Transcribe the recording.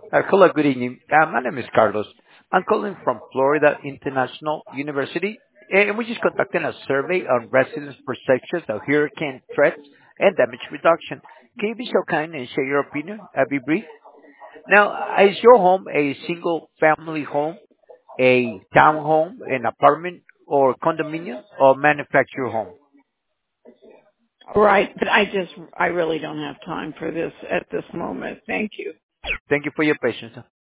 Hello, good evening. My name is Carlos. I'm calling from Florida International University, and we just conducting a survey on residents' perceptions of hurricane threats and damage reduction. Can you be so kind and share your opinion? I'll be brief. Now, is your home a single-family home, a townhome, an apartment, or condominium, or manufactured home? Right, but I really don't have time for this at this moment. Thank you. Thank you for your patience.